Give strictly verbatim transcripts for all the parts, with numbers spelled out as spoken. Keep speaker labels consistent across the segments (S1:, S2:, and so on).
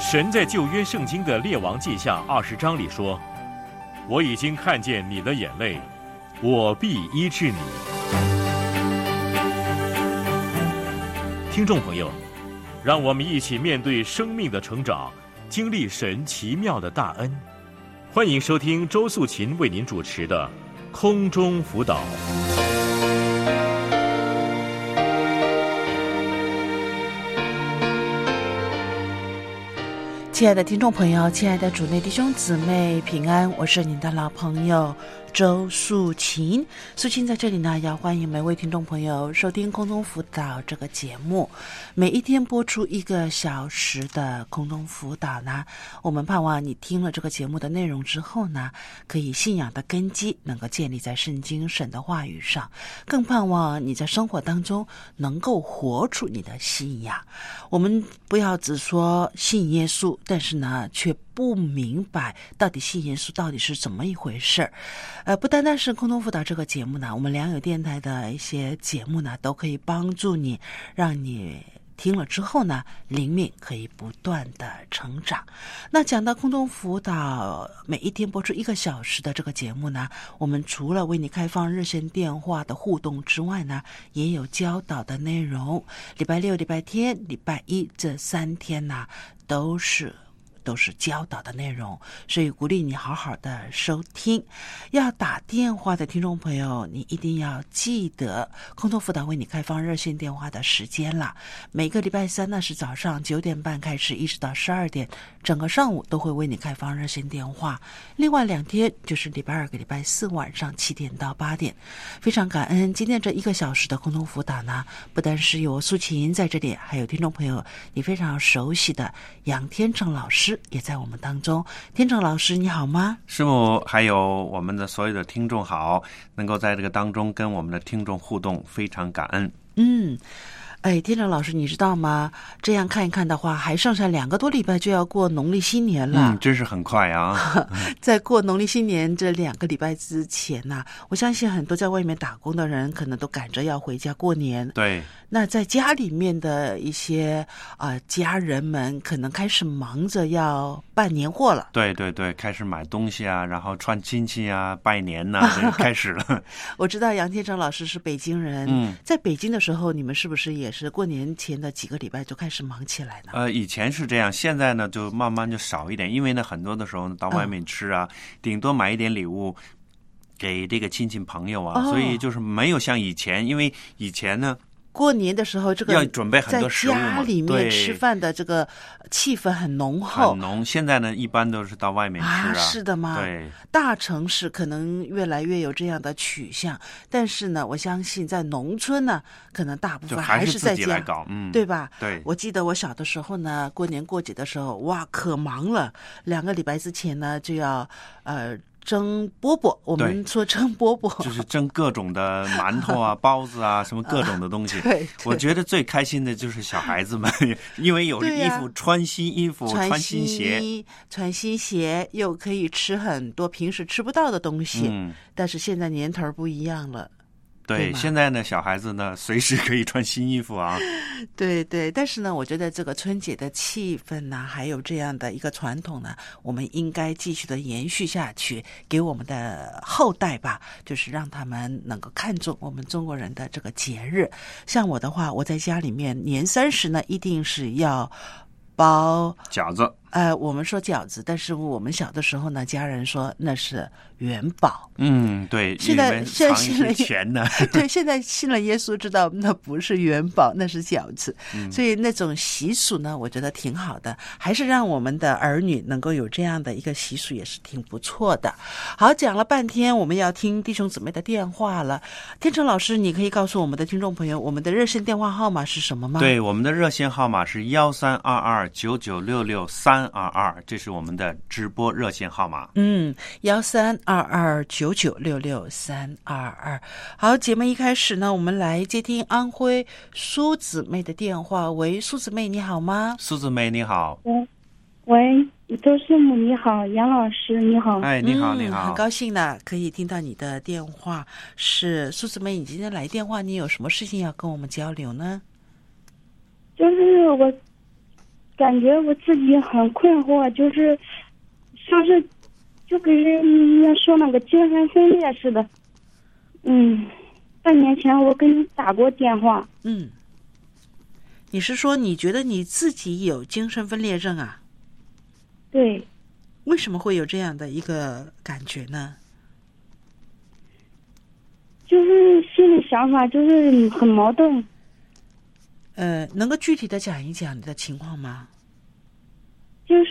S1: 神在旧约圣经的列王记下二十章里说：“我已经看见你的眼泪，我必医治你。”听众朋友，让我们一起面对生命的成长，经历神奇妙的大恩。欢迎收听周素琴为您主持的空中辅导。
S2: 亲爱的听众朋友，亲爱的主内弟兄姊妹平安，我是您的老朋友周素琴。素琴在这里呢，要欢迎每位听众朋友收听空中辅导这个节目。每一天播出一个小时的空中辅导呢，我们盼望你听了这个节目的内容之后呢，可以信仰的根基能够建立在圣经神的话语上，更盼望你在生活当中能够活出你的信仰。我们不要只说信耶稣，但是呢却不明白到底信耶稣到底是怎么一回事儿。呃，不单单是空中辅导这个节目呢，我们良友电台的一些节目呢，都可以帮助你，让你听了之后呢，灵命可以不断的成长。那讲到空中辅导，每一天播出一个小时的这个节目呢，我们除了为你开放热线电话的互动之外呢，也有教导的内容。礼拜六、礼拜天、礼拜一这三天呢，都是都是教导的内容，所以鼓励你好好的收听。要打电话的听众朋友，你一定要记得空中辅导为你开放热线电话的时间了。每个礼拜三呢是早上九点半开始，一直到十二点，整个上午都会为你开放热线电话。另外两天就是礼拜二跟礼拜四晚上七点到八点。非常感恩今天这一个小时的空中辅导呢，不单是有素琴在这里，还有听众朋友你非常熟悉的杨天成老师也在我们当中。天成老师你好吗？
S3: 师母还有我们的所有的听众好，能够在这个当中跟我们的听众互动，非常感恩。
S2: 嗯，哎，天成老师你知道吗，这样看一看的话，还剩下两个多礼拜就要过农历新年了。
S3: 嗯，真是很快啊。
S2: 在过农历新年这两个礼拜之前呢、啊，我相信很多在外面打工的人可能都赶着要回家过年。
S3: 对，
S2: 那在家里面的一些啊、呃、家人们可能开始忙着要办年货了。
S3: 对对对，开始买东西啊，然后串亲戚啊，拜年呐、啊，这开始了。
S2: 我知道杨天成老师是北京人，嗯，在北京的时候，你们是不是也是过年前的几个礼拜就开始忙起来呢？
S3: 呃，以前是这样，现在呢就慢慢就少一点，因为呢很多的时候到外面吃啊，顶、嗯、多买一点礼物给这个亲戚朋友啊、哦，所以就是没有像以前，因为以前呢。
S2: 过年的时候，这个
S3: 要准备很多食物嘛，
S2: 在家里面吃饭的这个气氛很浓厚，
S3: 很浓。现在呢，一般都是到外面吃啊。
S2: 啊是的吗？
S3: 对，
S2: 大城市可能越来越有这样的取向，但是呢，我相信在农村呢，可能大部分
S3: 还
S2: 是在家
S3: 自己来搞，嗯，
S2: 对吧？
S3: 对。
S2: 我记得我小的时候呢，过年过节的时候，哇，可忙了。两个礼拜之前呢，就要呃。蒸饽饽，我们说蒸饽饽
S3: 就是蒸各种的馒头啊、包子啊，什么各种的东西。
S2: 对，
S3: 我觉得最开心的就是小孩子们，因为有衣服、啊、穿新衣服、穿新鞋、
S2: 穿新鞋，又可以吃很多平时吃不到的东西。嗯，但是现在年头不一样了。
S3: 对，现在呢，小孩子呢，随时可以穿新衣服啊。
S2: 对对，但是呢，我觉得这个春节的气氛呢，还有这样的一个传统呢，我们应该继续的延续下去，给我们的后代吧，就是让他们能够看重我们中国人的这个节日。像我的话，我在家里面年三十呢，一定是要包
S3: 饺子。
S2: 呃，我们说饺子，但是我们小的时候呢，家人说那是元宝。
S3: 嗯，对，
S2: 现在现在信了
S3: 钱呢，
S2: 对，现在信了耶稣，知道那不是元宝，那是饺子。嗯、所以那种习俗呢，我觉得挺好的，还是让我们的儿女能够有这样的一个习俗，也是挺不错的。好，讲了半天，我们要听弟兄姊妹的电话了。天成老师，你可以告诉我们的听众朋友，我们的热线电话号码是什么吗？
S3: 对，我们的热线号码是幺三二二九九六六三。三二二，这是我们的直播热线号码。
S2: 嗯，幺三二二九九六六三二二。好，节目一开始呢，我们来接听安徽苏姊妹的电话。喂，苏姊妹，你好吗？
S3: 苏姊妹，你好。
S4: 喂，喂，周师母你好，杨老师你好。
S3: 哎，你好，你好，
S2: 嗯、很高兴呢，可以听到你的电话。是苏姊妹，你今天来电话，你有什么事情要跟我们交流呢？
S4: 就是我。 感觉我自己很困惑，就是像是就跟人家说那个精神分裂似的。嗯，半年前我给你打过电话。
S2: 嗯，你是说你觉得你自己有精神分裂症啊？
S4: 对。
S2: 为什么会有这样的一个感觉呢？
S4: 就是心里想法就是很矛盾。
S2: 呃，能够具体的讲一讲你的情况吗？
S4: 就是、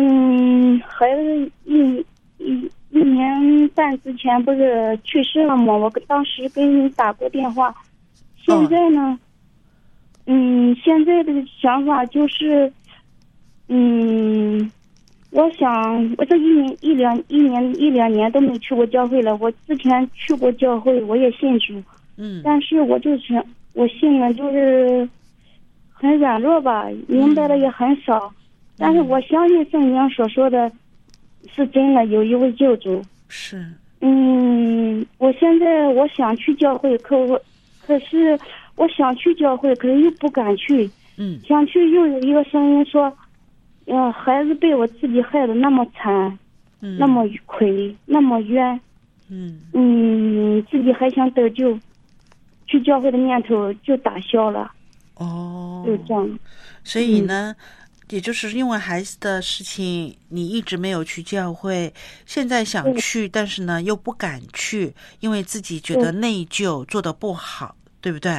S4: 嗯、孩子一一一年半之前不是去世了吗？我当时给你打过电话。现在呢，哦、嗯，现在的想法就是，嗯，我想我这一年一两一年一两年都没去过教会了。我之前去过教会，我也信主，
S2: 嗯，
S4: 但是我就是我信了就是很软弱吧，明白的也很少。嗯，但是我相信圣经所说的是真的，有一位救主。
S2: 是。
S4: 嗯，我现在我想去教会，可我可是我想去教会，可是又不敢去。
S2: 嗯。
S4: 想去又有一个声音说，呃，孩子被我自己害得那么惨，
S2: 嗯，
S4: 那么亏，那么冤。
S2: 嗯。
S4: 嗯，自己还想得救，去教会的念头就打消了。
S2: 哦。
S4: 就这样。
S2: 所以呢？嗯，也就是因为孩子的事情，你一直没有去教会，现在想去，但是呢又不敢去，因为自己觉得内疚，做得不好，对不对？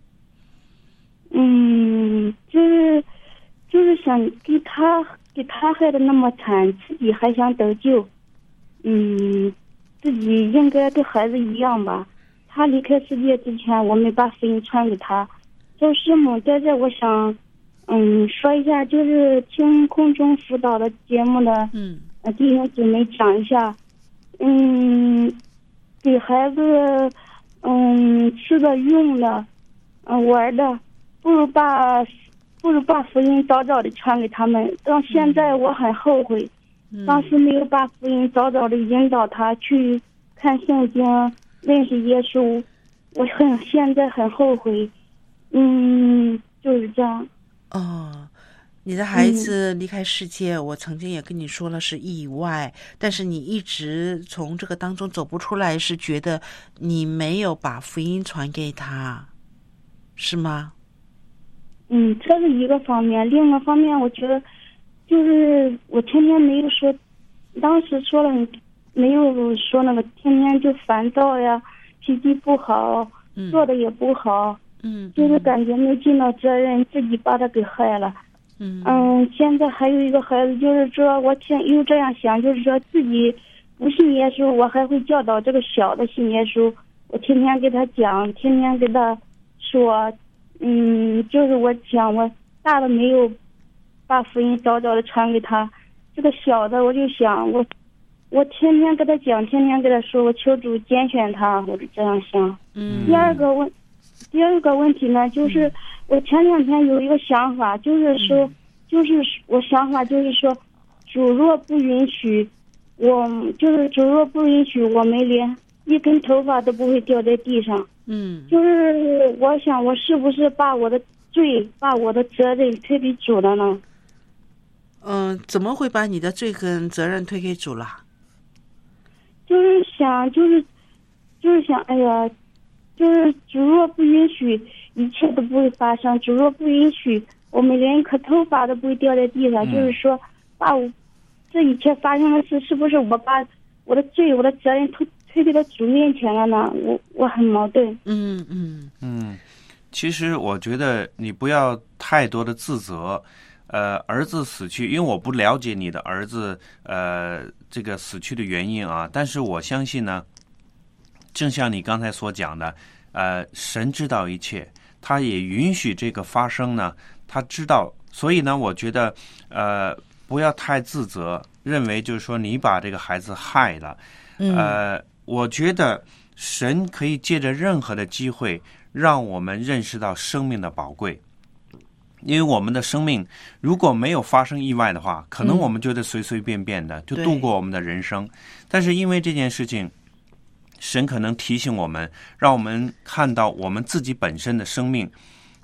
S4: 嗯，就是就是想给他给他害得那么惨，自己还想得救。嗯，自己应该跟孩子一样吧。他离开世界之前，我没把福音传给他。周师母在这，我想。嗯，说一下，就是听空中辅导的节目的，
S2: 嗯，
S4: 呃，弟兄姊妹讲一下，嗯，给孩子，嗯，吃的用的，嗯，玩的，不如把不如把福音早早的传给他们。到现在我很后悔，
S2: 嗯，
S4: 当时没有把福音早早的引导他去看圣经，认识耶稣，我很现在很后悔。嗯，就是这样。
S2: 哦，你的孩子离开世界，嗯，我曾经也跟你说了是意外，但是你一直从这个当中走不出来，是觉得你没有把福音传给他，是吗？
S4: 嗯，这是一个方面，另一个方面，我觉得就是我天天没有说，当时说了没有说那个天天就烦躁呀，脾气不好，
S2: 嗯，
S4: 做的也不好。
S2: 嗯，
S4: 就是感觉没尽到责任，自己把他给害了。
S2: 嗯
S4: 嗯，现在还有一个孩子，就是说我听又这样想，就是说自己不信耶稣，我还会教导这个小的信耶稣。我天天给他讲，天天给他说，嗯，就是我讲，我大的没有把福音早早的传给他，这个小的我就想，我我天天给他讲，天天给他说，我求主拣选他，我就这样想。
S2: 嗯，
S4: 第二个问。第二个问题呢，就是我前两天有一个想法，就是说，就是我想法就是说，主若不允许，我就是主若不允许，我们连一根头发都不会掉在地上。
S2: 嗯，
S4: 就是我想，我是不是把我的罪、把我的责任推给主了呢？
S2: 嗯，怎么会把你的罪跟责任推给主了？
S4: 就是想，就是就是想，哎呀。就是主若不允许，一切都不会发生。主若不允许，我们连一颗头发都不会掉在地上。嗯，就是说，把我这一切发生的事，是不是我把我的罪、我的责任推推给到主面前了呢？我我很矛盾。
S2: 嗯嗯
S3: 嗯，其实我觉得你不要太多的自责。呃，儿子死去，因为我不了解你的儿子呃这个死去的原因啊，但是我相信呢。正像你刚才所讲的，呃，神知道一切，他也允许这个发生呢，他知道，所以呢，我觉得，呃，不要太自责，认为就是说你把这个孩子害了，呃，我觉得神可以借着任何的机会，让我们认识到生命的宝贵。因为我们的生命如果没有发生意外的话，可能我们觉得随随便便的就度过我们的人生，但是因为这件事情。神可能提醒我们，让我们看到我们自己本身的生命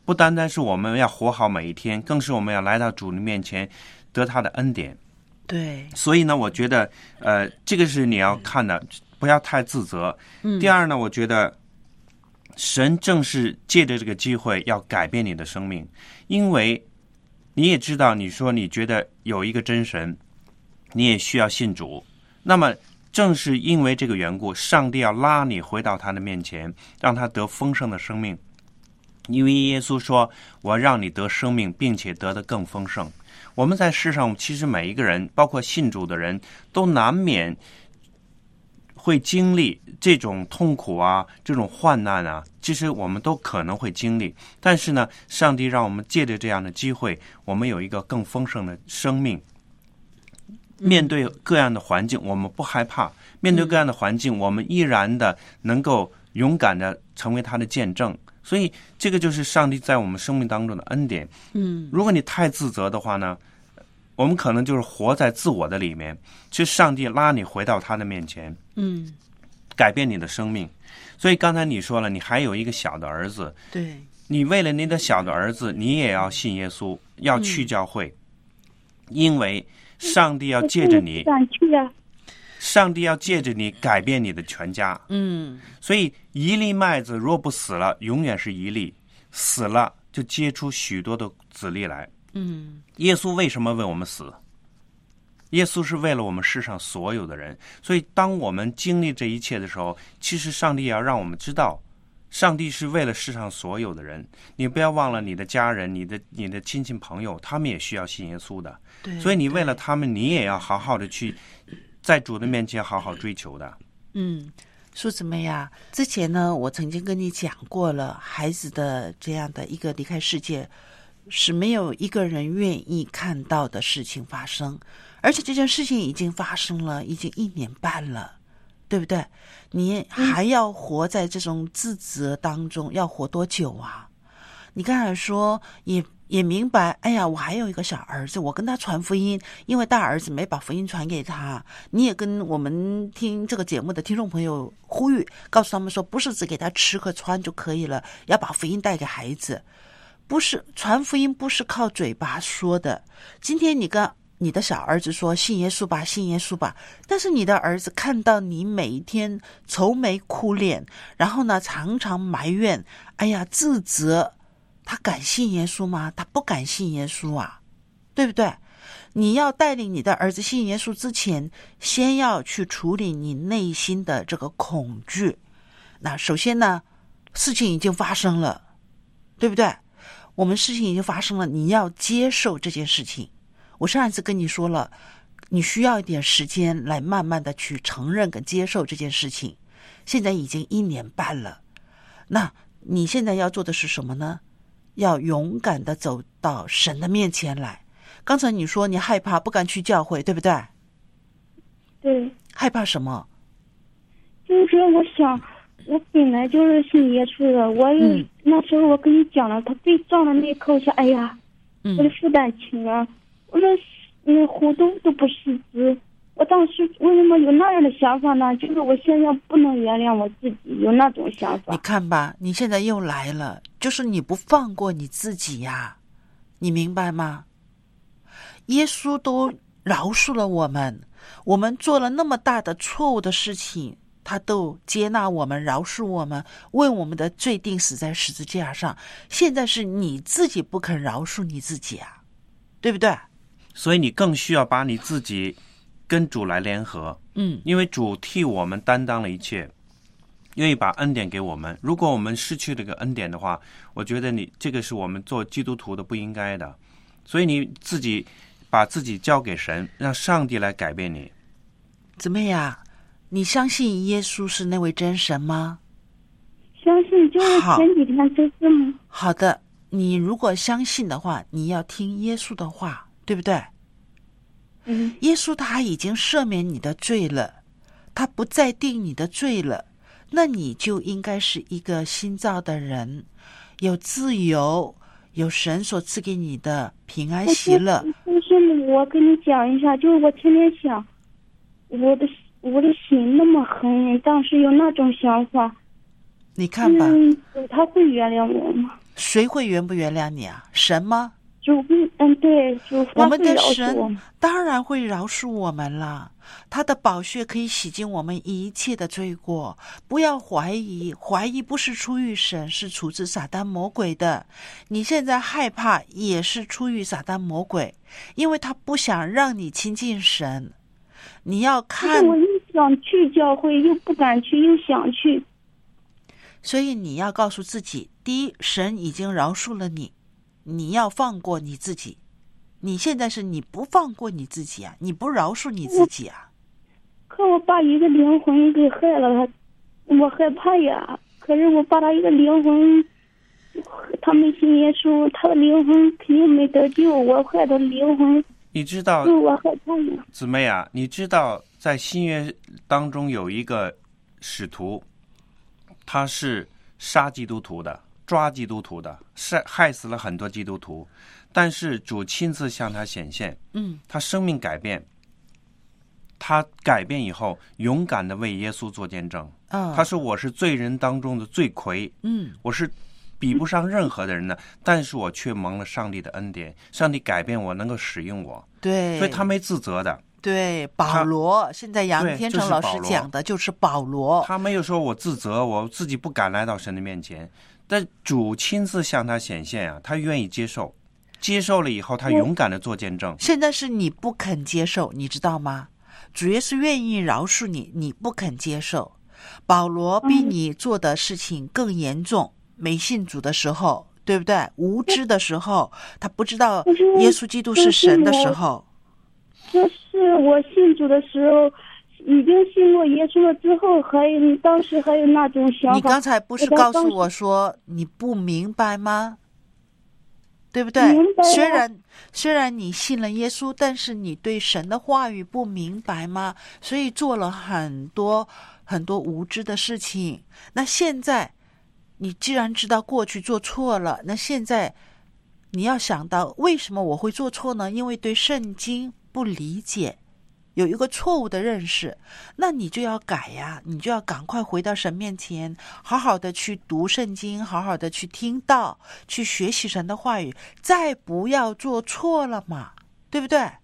S3: 不单单是我们要活好每一天，更是我们要来到主的面前得他的恩典。
S2: 对，
S3: 所以呢，我觉得呃，这个是你要看的，不要太自责。
S2: 嗯，
S3: 第二呢，我觉得神正是借着这个机会要改变你的生命，因为你也知道，你说你觉得有一个真神，你也需要信主，那么正是因为这个缘故，上帝要拉你回到他的面前，让他得丰盛的生命。因为耶稣说，我要让你得生命，并且得得更丰盛。我们在世上，其实每一个人，包括信主的人，都难免会经历这种痛苦啊，这种患难啊，其实我们都可能会经历。但是呢，上帝让我们借着这样的机会，我们有一个更丰盛的生命。面对各样的环境，我们不害怕；面对各样的环境，我们依然的能够勇敢的成为他的见证。所以这个就是上帝在我们生命当中的恩典。
S2: 嗯，
S3: 如果你太自责的话呢，我们可能就是活在自我的里面。其实上帝拉你回到他的面前，
S2: 嗯，
S3: 改变你的生命。所以刚才你说了，你还有一个小的儿子，
S2: 对，
S3: 你为了你的小的儿子，你也要信耶稣，要去教会，嗯、因为上帝要借着你，
S4: 想去啊。
S3: 上帝要借着你改变你的全家。
S2: 嗯，
S3: 所以一粒麦子若不死了，永远是一粒；死了就结出许多的子粒来。
S2: 嗯，
S3: 耶稣为什么为我们死？耶稣是为了我们世上所有的人。所以当我们经历这一切的时候，其实上帝也要让我们知道，上帝是为了世上所有的人。你不要忘了你的家人，你的你的亲戚朋友，他们也需要信耶稣的。
S2: 对，
S3: 所以你为了他们，你也要好好的去在主的面前好好追求的。
S2: 嗯，苏姊妹呀，之前呢，我曾经跟你讲过了，孩子的这样的一个离开世界，是没有一个人愿意看到的事情发生，而且这件事情已经发生了，已经一年半了，对不对？你还要活在这种自责当中，要活多久啊？你刚才说也也明白，哎呀，我还有一个小儿子，我跟他传福音，因为大儿子没把福音传给他。你也跟我们听这个节目的听众朋友呼吁，告诉他们说，不是只给他吃和穿就可以了，要把福音带给孩子。不是传福音，不是靠嘴巴说的。今天你跟你的小儿子说信耶稣吧，信耶稣吧，但是你的儿子看到你每一天愁眉苦脸，然后呢常常埋怨，哎呀自责，他敢信耶稣吗？他不敢信耶稣啊，对不对？你要带领你的儿子信耶稣之前，先要去处理你内心的这个恐惧。那首先呢，事情已经发生了，对不对？我们事情已经发生了，你要接受这件事情。我上一次跟你说了，你需要一点时间来慢慢的去承认跟接受这件事情。现在已经一年半了，那你现在要做的是什么呢？要勇敢的走到神的面前来。刚才你说你害怕不敢去教会，对不对？
S4: 对。
S2: 害怕什么？
S4: 就是说我想我本来就是信耶稣的，我也、嗯、那时候我跟你讲了，他被撞的那一刻，我想，哎呀，
S2: 嗯、
S4: 我的负担轻了。我说，嗯，糊涂都不识字。我当时为什么有那样的想法呢？就是我现在不能原谅我自己，有那种想法。
S2: 你看吧，你现在又来了，就是你不放过你自己呀，你明白吗？耶稣都饶恕了我们，我们做了那么大的错误的事情，他都接纳我们，饶恕我们，为我们的罪定死在十字架上。现在是你自己不肯饶恕你自己啊，对不对？
S3: 所以你更需要把你自己跟主来联合，
S2: 嗯，
S3: 因为主替我们担当了一切，愿意把恩典给我们。如果我们失去这个恩典的话，我觉得你这个是我们做基督徒的不应该的。所以你自己把自己交给神，让上帝来改变你。
S2: 姊妹呀，你相信耶稣是那位真神吗？
S4: 相信，就是前几天就是吗？
S2: 好的，你如果相信的话，你要听耶稣的话，对不对？
S4: 嗯，
S2: 耶稣他已经赦免你的罪了，他不再定你的罪了，那你就应该是一个新造的人，有自由，有神所赐给你的平安喜乐。
S4: 就是我跟你讲一下，就是我天天想，我的我的心那么狠，当时有那种想法。
S2: 你看吧，
S4: 嗯，他会原谅我吗？
S2: 谁会原不原谅你啊？神吗？
S4: 主嗯对主
S2: 我们的
S4: 饶恕
S2: 神
S4: 我们
S2: 当然会饶恕我们了，他的宝血可以洗净我们一切的罪过。不要怀疑，怀疑不是出于神，是出自撒旦魔鬼的。你现在害怕也是出于撒旦魔鬼，因为他不想让你亲近神。你要看，
S4: 我又想去教会，又不敢去，又想去。
S2: 所以你要告诉自己，第一，神已经饶恕了你，你要放过你自己。你现在是你不放过你自己啊，你不饶恕你自己啊。
S4: 可我把一个灵魂给害了，我害怕呀。可是我把他一个灵魂，他没信耶稣，他的灵魂肯定没得救，我害他灵魂。
S3: 你知道，
S4: 我害怕呀。
S3: 姊妹啊，你知道在新约当中有一个使徒，他是杀基督徒的，抓基督徒的，害害死了很多基督徒，但是主亲自向他显现，
S2: 嗯，
S3: 他生命改变，他改变以后，勇敢的为耶稣做见证。
S2: 嗯，
S3: 他说：“我是罪人当中的罪魁，
S2: 嗯，
S3: 我是比不上任何的人的，但是我却蒙了上帝的恩典，上帝改变我，能够使用我。
S2: 对，
S3: 所以他没自责的。
S2: 对，保罗，现在杨天成老师讲的就是保罗，
S3: 他没有说我自责，我自己不敢来到神的面前，但主亲自向他显现啊，他愿意接受，接受了以后，他勇敢的做见证。
S2: 现在是你不肯接受，你知道吗？主耶稣愿意饶恕你，你不肯接受。保罗比你做的事情更严重，没信主的时候，对不对？无知的时候，他不知道耶稣基督是神的时候。
S4: 就是我信主的时候，已经信过耶稣了之后，还有当时还有那种想法。
S2: 你刚才不是告诉我说你不明白吗？对不对？虽然虽然你信了耶稣，但是你对神的话语不明白吗？所以做了很多很多无知的事情。那现在你既然知道过去做错了，那现在你要想到为什么我会做错呢？因为对圣经不理解，有一个错误的认识，那你就要改呀，你就要赶快回到神面前，好好的去读圣经，好好的去听道，去学习神的话语，再不要做错了嘛，对不对？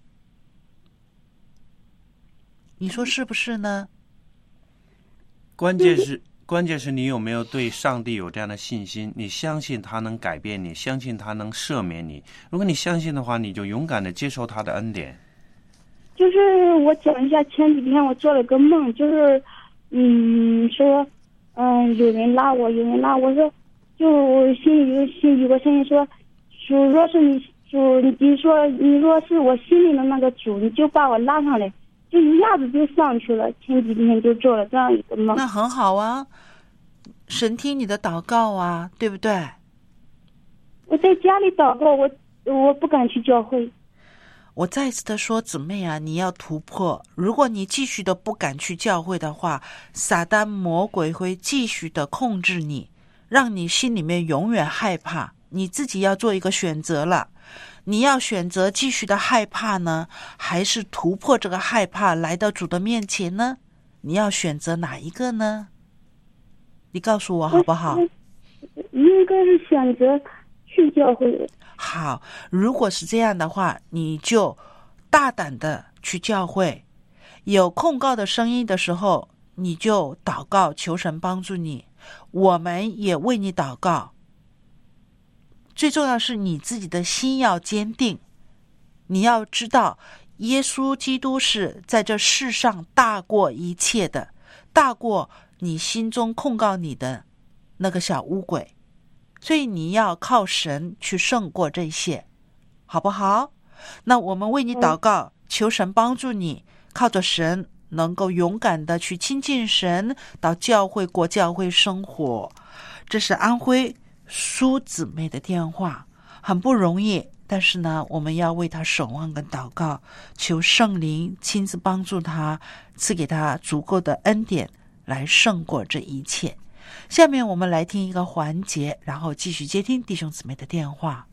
S2: 你说是不是呢？
S3: 关键是关键是你有没有对上帝有这样的信心，你相信他能改变你，相信他能赦免你。如果你相信的话，你就勇敢的接受他的恩典。
S4: 就是我讲一下，前几天我做了个梦，就是嗯说嗯有人拉我，有人拉我说，就心里有心有个声音说，主若是你主你说你若是我心里的那个主，你就把我拉上来，就一下子就上去了。前几天就做了这样一个梦。
S2: 那很好啊，神听你的祷告啊，对不对？
S4: 我在家里祷告，我我不敢去教会。
S2: 我再次的说，姊妹啊，你要突破。如果你继续的不敢去教会的话，撒旦魔鬼会继续的控制你，让你心里面永远害怕。你自己要做一个选择了，你要选择继续的害怕呢，还是突破这个害怕来到主的面前呢？你要选择哪一个呢？你告诉我好不好？
S4: 应该是选择去教会的。
S2: 好，如果是这样的话，你就大胆的去教会，有控告的声音的时候，你就祷告，求神帮助你，我们也为你祷告。最重要是你自己的心要坚定，你要知道耶稣基督是在这世上大过一切的，大过你心中控告你的那个小污鬼，所以你要靠神去胜过这些，好不好？那我们为你祷告，求神帮助你，靠着神能够勇敢的去亲近神，到教会过教会生活。这是安徽苏姊妹的电话，很不容易，但是呢，我们要为她守望跟祷告，求圣灵亲自帮助她，赐给她足够的恩典来胜过这一切。下面我们来听一个环节，然后继续接听弟兄姊妹的电话。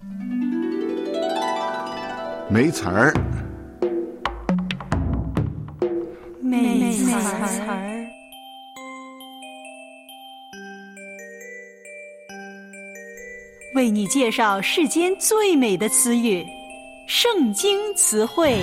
S5: 没词儿，
S6: 没词儿， 为你介绍世间最美的词语——圣经词汇。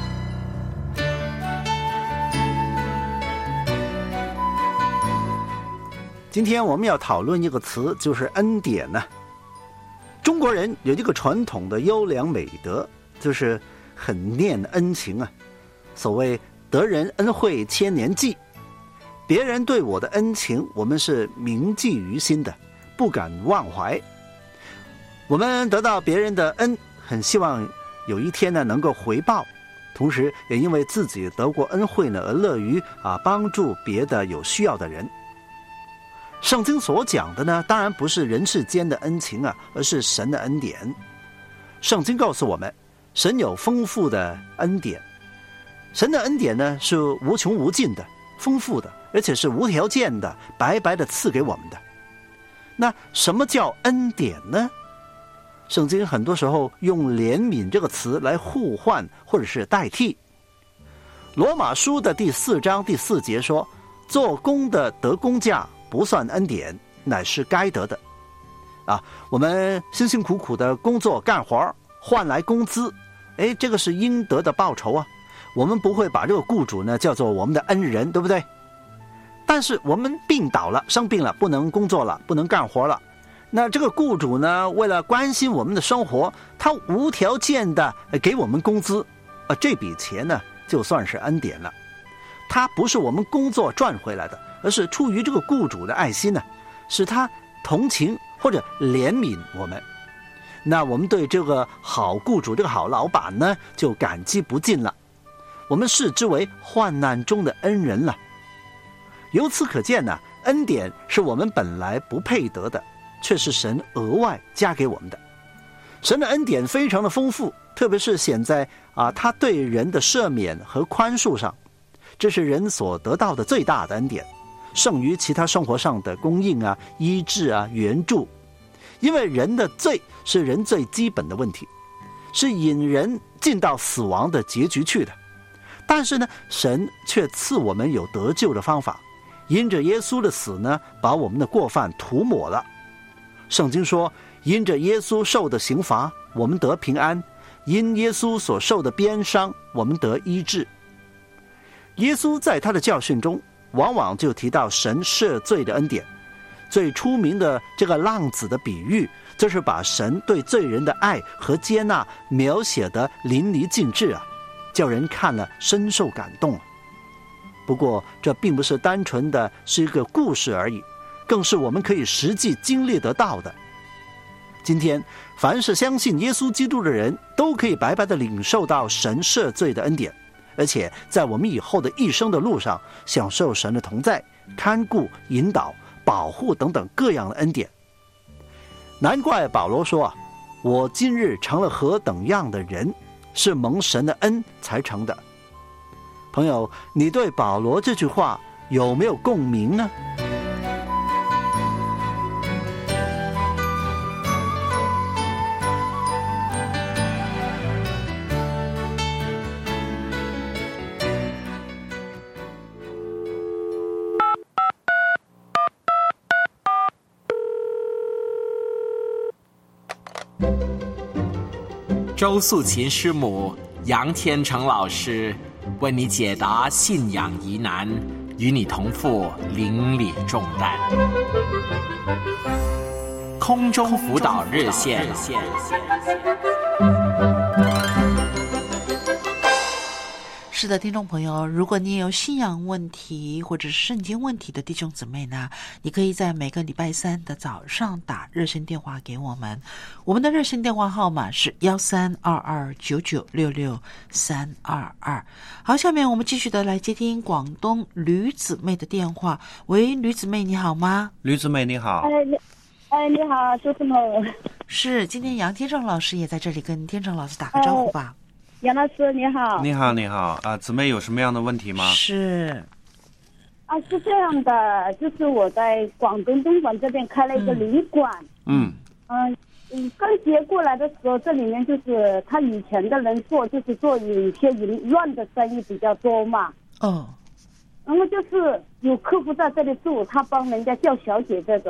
S5: 今天我们要讨论一个词，就是恩典呢、啊。中国人有一个传统的优良美德，就是很念恩情啊。所谓得人恩惠千年记，别人对我的恩情，我们是铭记于心的，不敢忘怀。我们得到别人的恩，很希望有一天呢能够回报，同时也因为自己得过恩惠呢而乐于啊帮助别的有需要的人。圣经所讲的呢，当然不是人世间的恩情啊，而是神的恩典。圣经告诉我们，神有丰富的恩典，神的恩典呢是无穷无尽的、丰富的，而且是无条件的、白白的赐给我们的。那什么叫恩典呢？圣经很多时候用怜悯这个词来互换或者是代替。罗马书的第四章第四节说，做工的得工价不算恩典，乃是该得的。啊，我们辛辛苦苦的工作干活换来工资，哎，这个是应得的报酬啊。我们不会把这个雇主呢叫做我们的恩人，对不对？但是我们病倒了，生病了，不能工作了，不能干活了，那这个雇主呢，为了关心我们的生活，他无条件的给我们工资，啊，这笔钱呢就算是恩典了。它不是我们工作赚回来的，而是出于这个雇主的爱心呢，使他同情或者怜悯我们。那我们对这个好雇主、这个好老板呢，就感激不尽了。我们视之为患难中的恩人了。由此可见呢，恩典是我们本来不配得的，却是神额外加给我们的。神的恩典非常的丰富，特别是显在啊，他对人的赦免和宽恕上。这是人所得到的最大的恩典，胜于其他生活上的供应啊、医治啊、援助。因为人的罪是人最基本的问题，是引人进到死亡的结局去的。但是呢，神却赐我们有得救的方法，因着耶稣的死呢，把我们的过犯涂抹了。圣经说，因着耶稣受的刑罚，我们得平安；因耶稣所受的鞭伤，我们得医治。耶稣在他的教训中往往就提到神赦罪的恩典。最出名的这个浪子的比喻，就是把神对罪人的爱和接纳描写得淋漓尽致啊，叫人看了深受感动。不过这并不是单纯的是一个故事而已，更是我们可以实际经历得到的。今天凡是相信耶稣基督的人，都可以白白地领受到神赦罪的恩典，而且在我们以后的一生的路上，享受神的同在、看顾、引导、保护等等各样的恩典。难怪保罗说啊，我今日成了何等样的人，是蒙神的恩才成的。朋友，你对保罗这句话有没有共鸣呢？
S7: 周素琴师母、杨天成老师为你解答信仰疑难，与你同负邻里重担。空中辅导热线。
S2: 是的，听众朋友，如果你也有信仰问题或者是圣经问题的弟兄姊妹呢，你可以在每个礼拜三的早上打热线电话给我们，我们的热线电话号码是一三二二九九六六三二二。好，下面我们继续的来接听广东吕姊妹的电话。喂，吕姊妹你好吗？
S3: 吕姊妹你好。
S4: 哎，你哎你好，朱姊妹。
S2: 是，今天杨天成老师也在这里跟天成老师打个招呼吧。
S4: 哎杨老师你好。
S3: 你好你好啊，姊妹有什么样的问题吗？
S2: 是
S4: 啊，是这样的，就是我在广东东莞这边开了一个旅馆。
S3: 嗯
S4: 嗯嗯，刚接过来的时候，这里面就是他以前的人做，就是做有一些淫乱的生意比较多嘛。
S2: 哦。
S4: 然后就是有客户在这里住，他帮人家叫小姐这个。
S2: 哦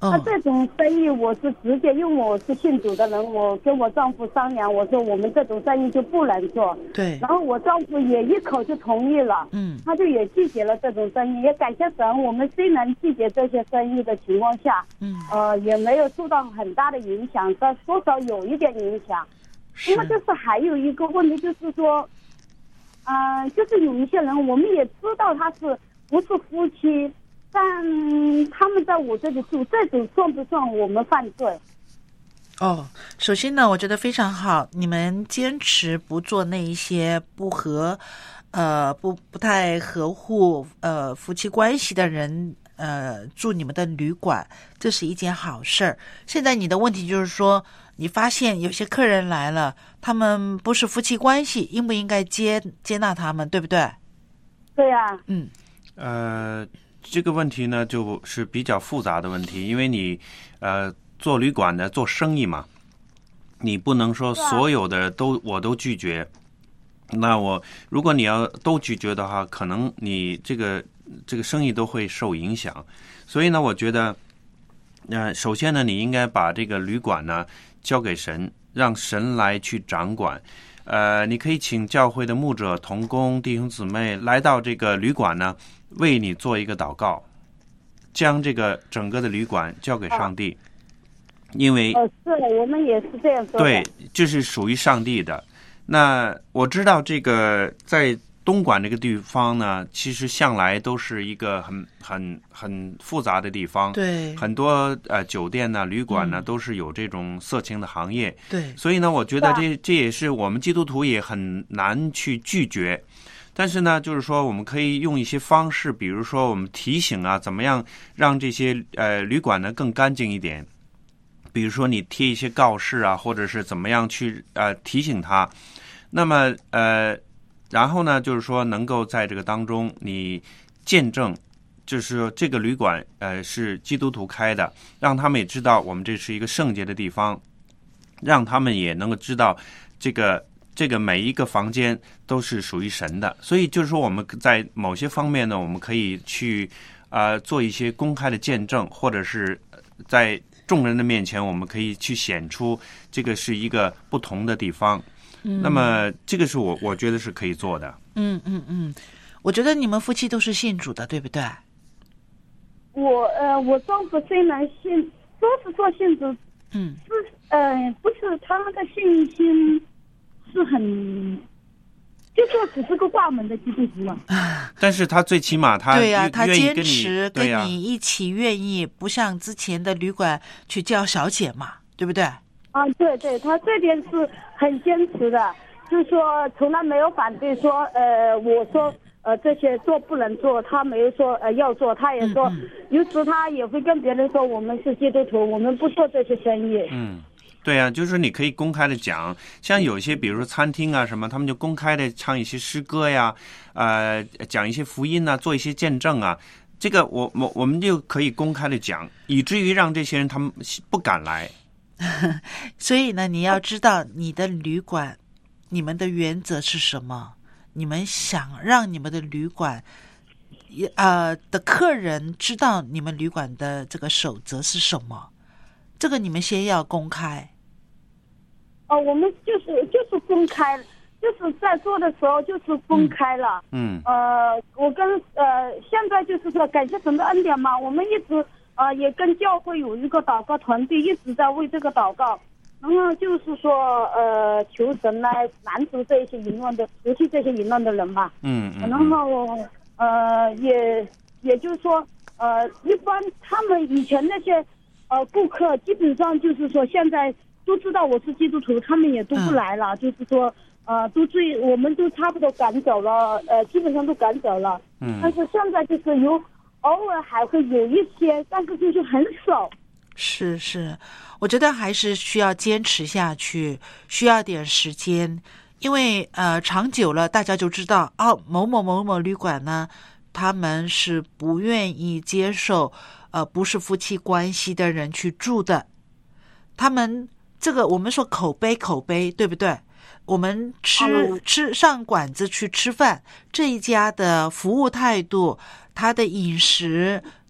S4: 那这种生意我是直接，因为我是信主的人，我跟我丈夫商量，我说我们这种生意就不能做。
S2: 对。
S4: 然后我丈夫也一口就同意了。
S2: 嗯。
S4: 他就也拒绝了这种生意，也感谢神，我们虽然拒绝这些生意的情况下，
S2: 嗯，
S4: 呃，也没有受到很大的影响，但多少有一点影响。因为就是还有一个问题，就是说，嗯、呃，就是有一些人，我们也知道他是不是夫妻。但他们在我这里住，这种算不算我们犯罪？
S2: 哦，首先呢，我觉得非常好，你们坚持不做那一些不合，呃，不不太合乎呃夫妻关系的人，呃，住你们的旅馆，这是一件好事儿。现在你的问题就是说，你发现有些客人来了，他们不是夫妻关系，应不应该接接纳他们，对不对？
S4: 对呀、啊。
S2: 嗯。
S3: 呃。这个问题呢，就是比较复杂的问题，因为你，呃，做旅馆的做生意嘛，你不能说所有的都我都拒绝。那我如果你要都拒绝的话，可能你这个这个生意都会受影响。所以呢，我觉得，呃，首先呢，你应该把这个旅馆呢交给神，让神来去掌管。呃，你可以请教会的牧者、同工、弟兄姊妹来到这个旅馆呢，为你做一个祷告，将这个整个的旅馆交给上帝，因为
S4: 呃，是我们也是这样说的。
S3: 对，这是属于上帝的。那我知道这个在东莞这个地方呢，其实向来都是一个很很很复杂的地方。
S2: 对，
S3: 很多呃酒店呢、旅馆呢、
S2: 嗯，
S3: 都是有这种色情的行业。
S2: 对，
S3: 所以呢，我觉得这这也是我们基督徒也很难去拒绝。但是呢，就是说我们可以用一些方式，比如说我们提醒啊，怎么样让这些呃旅馆呢更干净一点。比如说你贴一些告示啊，或者是怎么样去呃提醒他。那么呃。然后呢，就是说能够在这个当中，你见证，就是说这个旅馆呃是基督徒开的，让他们也知道我们这是一个圣洁的地方，让他们也能够知道这个这个每一个房间都是属于神的。所以就是说我们在某些方面呢，我们可以去呃做一些公开的见证，或者是在众人的面前，我们可以去显出这个是一个不同的地方。那么这个是我我觉得是可以做的。
S2: 嗯嗯嗯，我觉得你们夫妻都是信主的，对不对？
S4: 我呃，我丈夫虽然信，说是说信主，
S2: 嗯，
S4: 是呃，不是他那个信心是很，就说只是个挂门的基督徒啊。
S3: 但是他最起码他
S2: 对呀、啊，他坚
S3: 跟
S2: 持跟
S3: 你、啊、
S2: 你一起，愿意不像之前的旅馆去叫小姐嘛，对不对？
S4: 啊，对对，他这边是很坚持的，就是说从来没有反对说，呃，我说呃这些做不能做，他没有说呃要做，他也说，
S2: 嗯、
S4: 有时他也会跟别人说我们是基督徒，我们不做这些生意。
S3: 嗯，对啊，就是你可以公开的讲，像有一些比如说餐厅啊什么，他们就公开的唱一些诗歌呀，呃，讲一些福音啊，做一些见证啊。这个我我我们就可以公开的讲，以至于让这些人他们不敢来。
S2: 所以呢，你要知道你的旅馆，你们的原则是什么？你们想让你们的旅馆，呃的客人知道你们旅馆的这个守则是什么？这个你们先要公开。
S4: 哦，我们就是就是公开，就是在做的时候就是公开了。
S3: 嗯。
S4: 呃，我跟呃现在就是说感谢神的恩典嘛，我们一直。呃，也跟教会有一个祷告团队一直在为这个祷告，然后就是说，呃，求神来拦阻这些淫乱的，除去这些淫乱的人嘛。
S3: 嗯嗯。
S4: 然后，呃，也也就是说，呃，一般他们以前那些呃顾客，基本上就是说现在都知道我是基督徒，他们也都不来了，嗯、就是说，呃，都追，我们都差不多赶走了，呃，基本上都赶走了。
S3: 嗯。
S4: 但是现在就是有。偶尔还会有一些，但是就是很少。
S2: 是是，我觉得还是需要坚持下去，需要点时间，因为呃，长久了大家就知道哦，某某某某旅馆呢，他们是不愿意接受呃不是夫妻关系的人去住的。他们这个我们说口碑口碑，对不对？我们吃、嗯、吃上馆子去吃饭，这一家的服务态度，他的饮食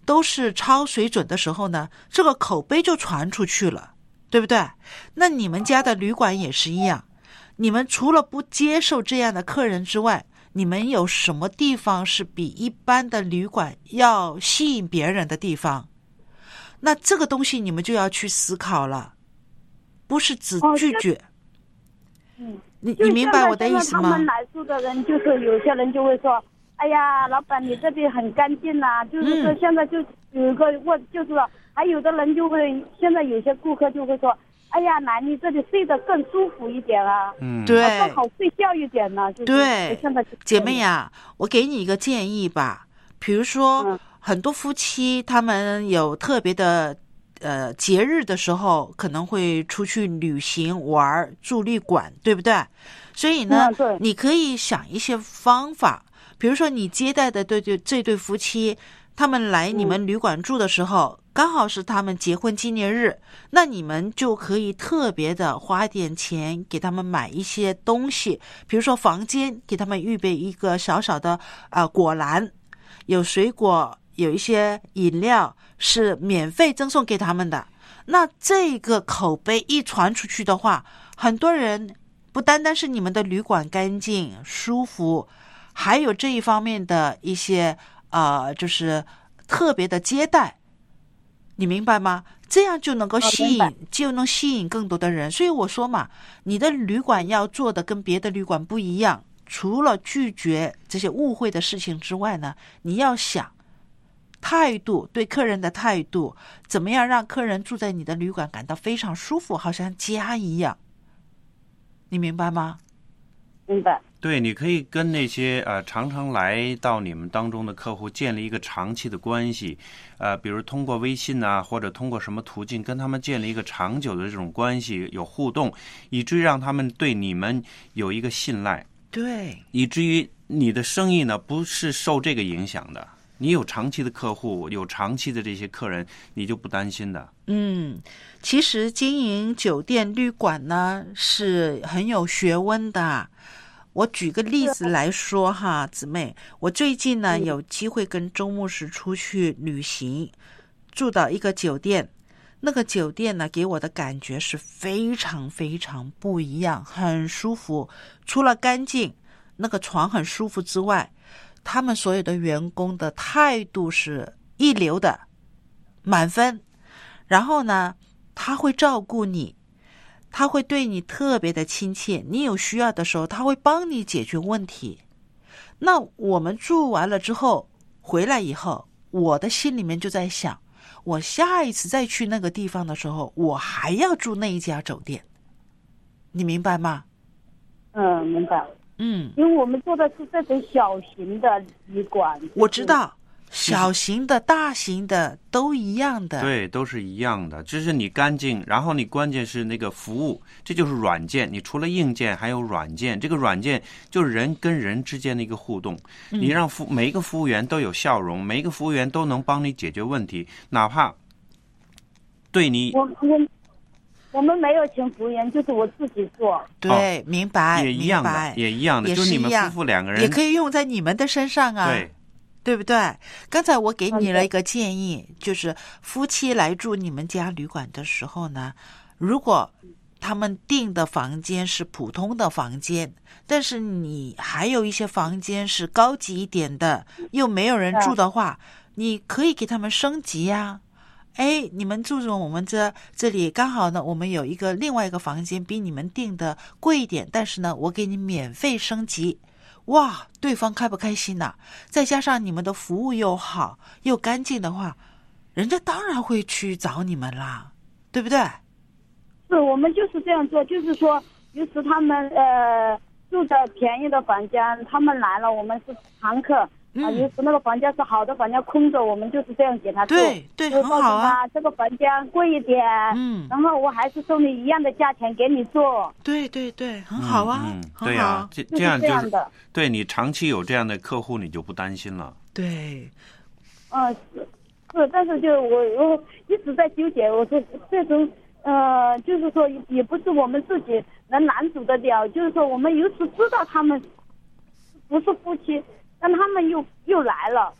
S2: 都是超水准的时候呢，这个口碑就传出去了，对不对？那你们家的旅馆也是一样，你们除了不接受这样的客人之外，你们有什么地方是比一般的旅馆要吸引别人的地方？那这个东西你们就要去思考了，不是只拒绝。哦、
S4: 嗯，
S2: 你你明白我的意思吗？
S4: 他们来住的人，就是有些人就会说：“哎呀，老板，你这里很干净呐、啊。”就是说现在就有一个问，就是说还有的人就会，现在有些顾客就会说：“哎呀，奶，你这里睡得更舒服一点啊，
S2: 嗯，对，
S4: 更好睡觉一点呢、啊。就是”
S2: 对，
S4: 现在
S2: 姐妹呀、啊，我给你一个建议吧，比如说。嗯，很多夫妻他们有特别的呃节日的时候，可能会出去旅行玩住旅馆，对不对？所以呢、嗯、你可以想一些方法，比如说你接待的对对这对夫妻，他们来你们旅馆住的时候、嗯、刚好是他们结婚纪念日，那你们就可以特别的花一点钱给他们买一些东西，比如说房间给他们预备一个小小的呃果篮，有水果，有一些饮料是免费赠送给他们的。那这个口碑一传出去的话，很多人不单单是你们的旅馆干净舒服，还有这一方面的一些呃，就是特别的接待，你明白吗？这样就能够吸引，就能吸引更多的人。所以我说嘛，你的旅馆要做的跟别的旅馆不一样，除了拒绝这些误会的事情之外呢，你要想态度，对客人的态度，怎么样让客人住在你的旅馆感到非常舒服，好像家一样，你明白吗？
S4: 明白。
S3: 对，你可以跟那些呃常常来到你们当中的客户建立一个长期的关系，呃，比如通过微信啊，或者通过什么途径跟他们建立一个长久的这种关系，有互动，以至于让他们对你们有一个信赖。
S2: 对，
S3: 以至于你的生意呢不是受这个影响的。你有长期的客户，有长期的这些客人，你就不担心的。
S2: 嗯，其实经营酒店旅馆呢是很有学问的。我举个例子来说哈，姊妹，我最近呢有机会跟周牧师出去旅行，住到一个酒店，那个酒店呢给我的感觉是非常非常不一样，很舒服。除了干净，那个床很舒服之外，他们所有的员工的态度是一流的，满分。然后呢，他会照顾你，他会对你特别的亲切，你有需要的时候他会帮你解决问题。那我们住完了之后回来以后，我的心里面就在想，我下一次再去那个地方的时候，我还要住那一家酒店，你明白吗？
S4: 嗯，明白。
S2: 嗯，
S4: 因为我们做的是这种小型的旅馆。
S2: 我知道，小型的、大型的都一样的。
S3: 对，都是一样的。就是你干净，然后你关键是那个服务，这就是软件。你除了硬件还有软件，这个软件就是人跟人之间的一个互动。嗯、你让服每一个服务员都有笑容，每一个服务员都能帮你解决问题，哪怕对你。
S4: 我我我们没有请服务员，就是我自己做。
S2: 对，哦、明白，
S3: 也一样的，也一样的，就是你们夫妇两个人
S2: 也可以用在你们的身上啊。
S3: 对。
S2: 对不对？刚才我给你了一个建议，就是夫妻来住你们家旅馆的时候呢，如果他们订的房间是普通的房间，但是你还有一些房间是高级一点的，又没有人住的话，你可以给他们升级呀。哎，你们住着我们这这里刚好呢，我们有一个另外一个房间比你们订的贵一点，但是呢，我给你免费升级。哇，对方开不开心呐、啊？再加上你们的服务又好又干净的话，人家当然会去找你们啦，对不对？
S4: 是，我们就是这样做，就是说，于是他们呃住的便宜的房间，他们来了，我们是常客。啊，于是那个房间是好的房间空着，我们就是这样给他做。
S2: 对对，很好啊。
S4: 这个房间贵一点，嗯，然后我还是送你一样的价钱给你做。
S2: 对对对，很好啊，
S3: 嗯，
S2: 很好。
S3: 对啊，这这样就是对你长期有这样的客户，你就不担心了。
S2: 对，
S4: 嗯，是是，但是就我我一直在纠结，我说这种呃，就是说也不是我们自己能拦阻得了，就是说我们有时知道他们不是夫妻。但他们又又来了，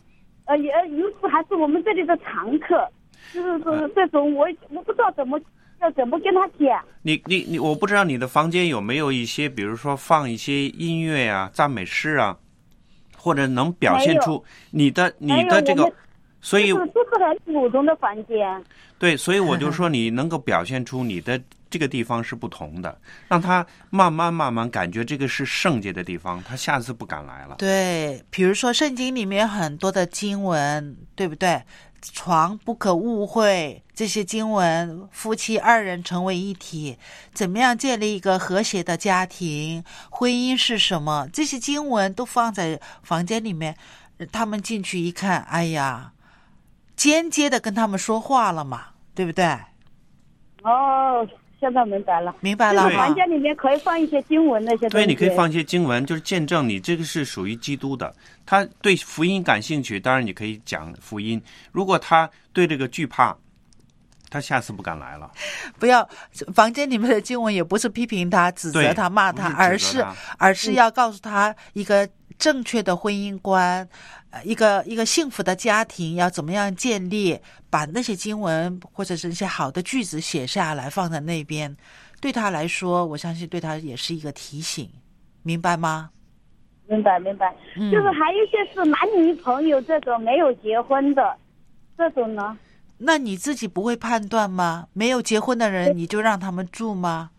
S4: 呃，也有时还是我们这里的常客，就是说这种我我不知道怎么要怎么跟他讲。
S3: 你你你，我不知道你的房间有没有一些，比如说放一些音乐啊、赞美诗啊，或者能表现出你的你的这个，所以
S4: 这是很普通的房间。
S3: 对，所以我就说你能够表现出你的这个地方是不同的，让他慢慢慢慢感觉这个是圣洁的地方，他下次不敢来了。
S2: 对，比如说圣经里面很多的经文，对不对？床不可误会，这些经文，夫妻二人成为一体，怎么样建立一个和谐的家庭，婚姻是什么，这些经文都放在房间里面，他们进去一看，哎呀，间接的跟他们说话了嘛，对不对？
S4: 哦，现在明白了，
S2: 明白了。
S4: 房间里面可以放一些经文那些东西。
S3: 对，你可以放一些经文，就是见证你这个是属于基督的。他对福音感兴趣，当然你可以讲福音。如果他对这个惧怕，他下次不敢来了。
S2: 不要，房间里面的经文也不是批评他、指责他、骂他，而是而是要告诉他一个正确的婚姻观，一个一个幸福的家庭要怎么样建立，把那些经文或者是一些好的句子写下来放在那边，对他来说，我相信对他也是一个提醒，明白吗？
S4: 明白明白、嗯、就是还有一些是男女朋友这种没有结婚的这种呢，
S2: 那你自己不会判断吗？没有结婚的人你就让他们住吗？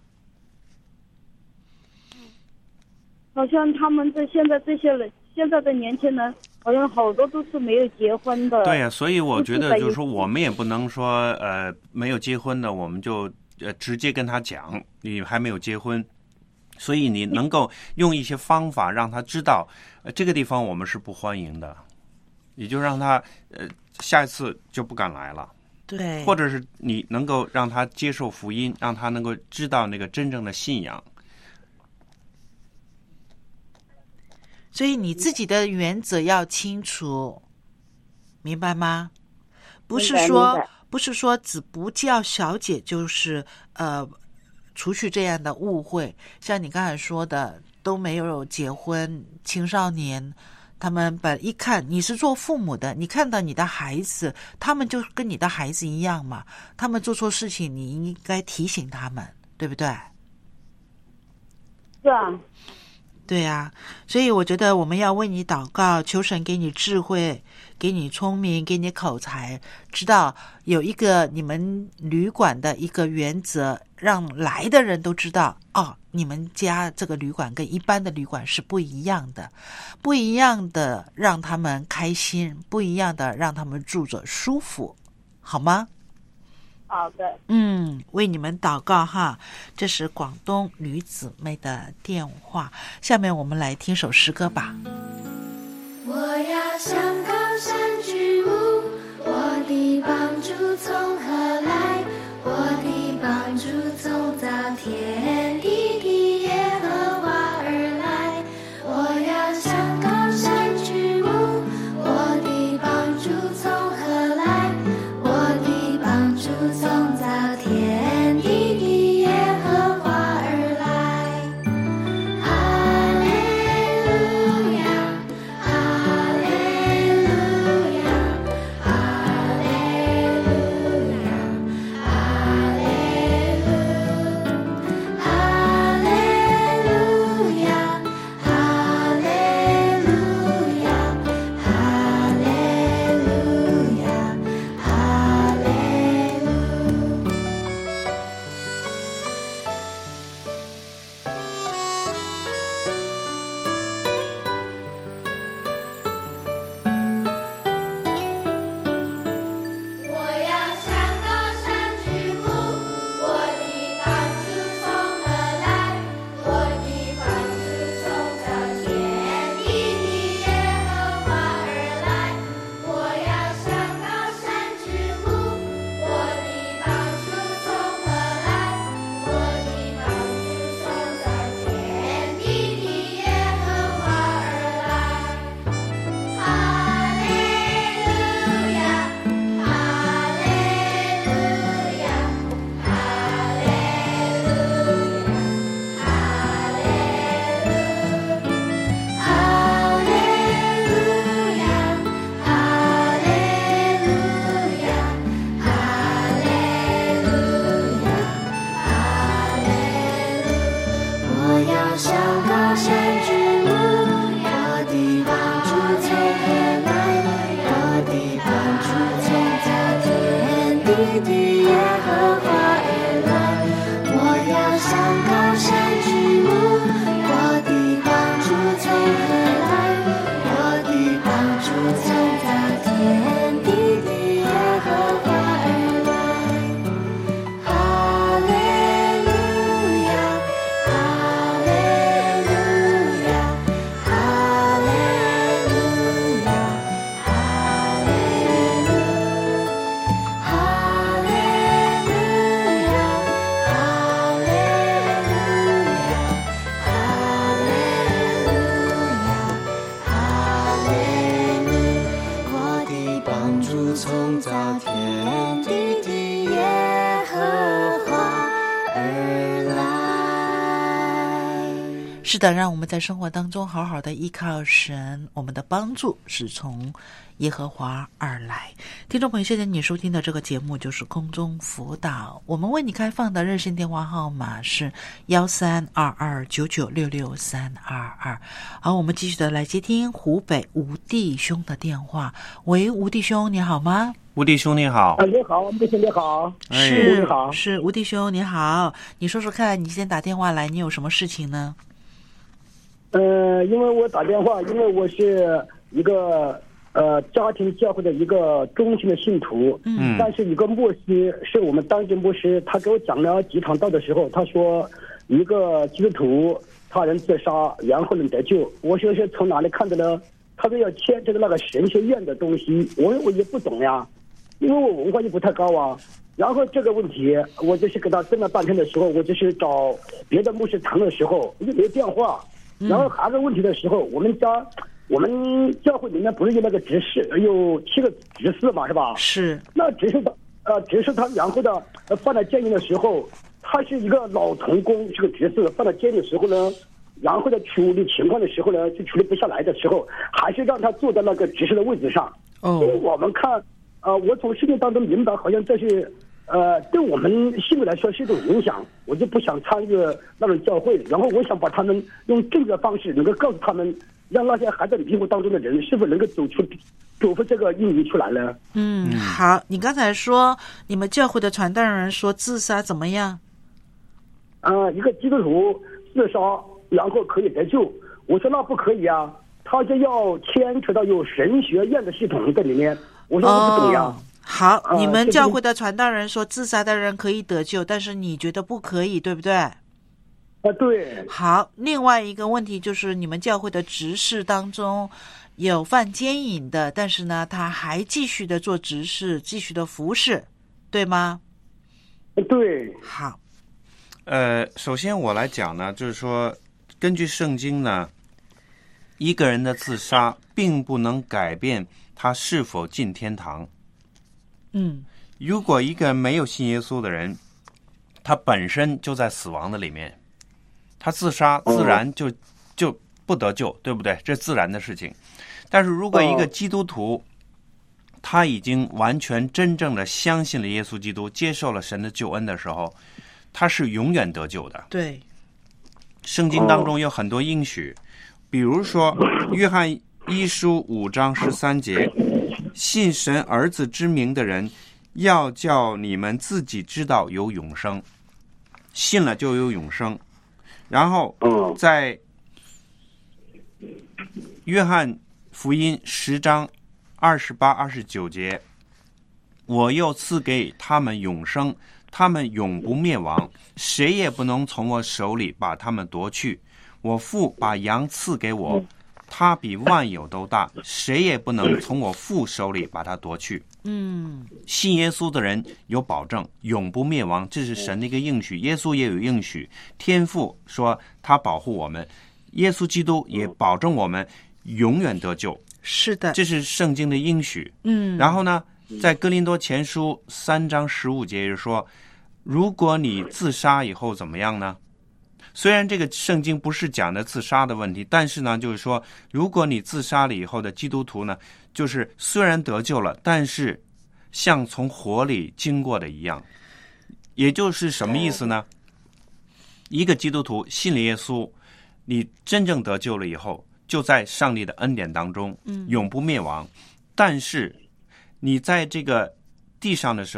S4: 好像他们这现在这些人，现在的年轻人好像好多都是没有结婚的。
S3: 对呀、啊，所以我觉得就是说我们也不能说呃没有结婚的我们就呃直接跟他讲你还没有结婚，所以你能够用一些方法让他知道、呃、这个地方我们是不欢迎的，你就让他呃下一次就不敢来了。
S2: 对，
S3: 或者是你能够让他接受福音，让他能够知道那个真正的信仰。
S2: 所以你自己的原则要清楚，明白吗？不是说不是说只不叫小姐就是呃除去这样的误会，像你刚才说的都没有结婚青少年，他们本一看你是做父母的，你看到你的孩子，他们就跟你的孩子一样嘛，他们做错事情你应该提醒他们，对不对？
S4: 是啊，
S2: 对啊，所以我觉得我们要为你祷告，求神给你智慧，给你聪明，给你口才，知道有一个你们旅馆的一个原则，让来的人都知道哦，你们家这个旅馆跟一般的旅馆是不一样的，不一样的让他们开心，不一样的让他们住着舒服，好吗？
S4: 好的，
S2: 嗯，为你们祷告哈。这是广东女姊妹的电话。下面我们来听首诗歌吧。
S8: 我要向高山举目，我的帮助从何来？我的帮助从造天地的耶和华而来。我要向高山举目，我的帮助从何来？我的帮助从造天地的耶和华而来。哈利路亚，哈利路亚，哈利路亚，哈利路亚。 的耶和华而来。我要向高山举目，我的帮助从何来？我的帮助从造天地的耶和华而来。哈利路亚，哈利路亚，哈利路亚，哈利路亚，哈利路亚，哈利路亚，哈利路亚，哈利路亚。我的帮助从造天地的耶和华而来。
S2: 是的，让我们在生活当中好好的依靠神，我们的帮助是从耶和华而来。听众朋友，现在你收听的这个节目就是空中辅导，我们为你开放的热线电话号码是幺三二二九九六六三二二。好，我们继续的来接听湖北吴弟兄的电话。喂，吴弟兄，你好吗？
S3: 吴弟兄你好。
S9: 啊，你好，弟兄你好。
S2: 是
S9: 你好，
S2: 是吴弟兄，你好，你说说看，你今天打电话来，你有什么事情呢？
S9: 呃，因为我打电话，因为我是一个呃家庭教会的一个忠心的信徒，
S2: 嗯
S9: 但是一个牧师是我们当值牧师，他给我讲了几场道的时候，他说一个基督徒他人自杀，然后能得救。我说是从哪里看的呢？他说要签这个那个神学院的东西，我我也不懂呀，因为我文化也不太高啊。然后这个问题，我就是跟他争了半天的时候，我就是找别的牧师谈的时候，又没有电话。然后还有个问题的时候，我们家我们教会里面不是有那个执事，有七个执事嘛，是吧？
S2: 是。
S9: 那执事的呃执事他然后的呃放在监狱的时候，他是一个老童工，是个执事，放在监狱的时候呢，然后的处理情况的时候呢，就处理不下来的时候，还是让他坐在那个执事的位置上。
S2: 哦。
S9: 因为我们看，呃，我从圣经当中明白，好像这是。呃，对我们信徒来说是一种影响，我就不想参与那种教会，然后我想把他们用正确的方式，能够告诉他们，让那些还在迷糊当中的人，是否能够走出走出这个阴影出来呢？
S2: 嗯，好，你刚才说你们教会的传道人说自杀怎么样？
S9: 啊、呃，一个基督徒自杀，然后可以得救，我说那不可以啊，他就要牵扯到有神学院的系统在里面，我说我不懂呀。哦
S2: 好，
S9: 呃、
S2: 你们教会的传道人说自杀的人可以得救，但是你觉得不可以，对不对？
S9: 啊、呃，对。
S2: 好，另外一个问题就是你们教会的执事当中有犯奸淫的，但是呢，他还继续的做执事，继续的服侍，对吗？
S9: 对。
S2: 好。
S3: 呃，首先我来讲呢，就是说，根据圣经呢，一个人的自杀并不能改变他是否进天堂。
S2: 嗯，
S3: 如果一个人没有信耶稣的人，他本身就在死亡的里面，他自杀自然就就不得救，对不对？这自然的事情。但是如果一个基督徒，他已经完全真正的相信了耶稣基督，接受了神的救恩的时候，他是永远得救的。
S2: 对，
S3: 圣经当中有很多应许，比如说约翰一书五章十三节，信神儿子之名的人，要叫你们自己知道有永生，信了就有永生。然后在约翰福音十章二十八、二十九节，我又赐给他们永生，他们永不灭亡，谁也不能从我手里把他们夺去。我父把羊赐给我，他比万有都大，谁也不能从我父手里把他夺去。
S2: 嗯，
S3: 信耶稣的人有保证，永不灭亡，这是神的一个应许。耶稣也有应许，天父说他保护我们，耶稣基督也保证我们永远得救。
S2: 是的，
S3: 这是圣经的应许。
S2: 嗯，
S3: 然后呢，在哥林多前书三章十五节也说，如果你自杀以后怎么样呢？虽然这个圣经不是讲的自杀的问题，但是呢，就是说，如果你自杀了以后的基督徒呢，就是虽然得救了，但是像从火里经过的一样。也就是什么意思呢？一个基督徒信了耶稣，你真正得救了以后，就在上帝的恩典当中，永不灭亡。但是你在这个地上的时候，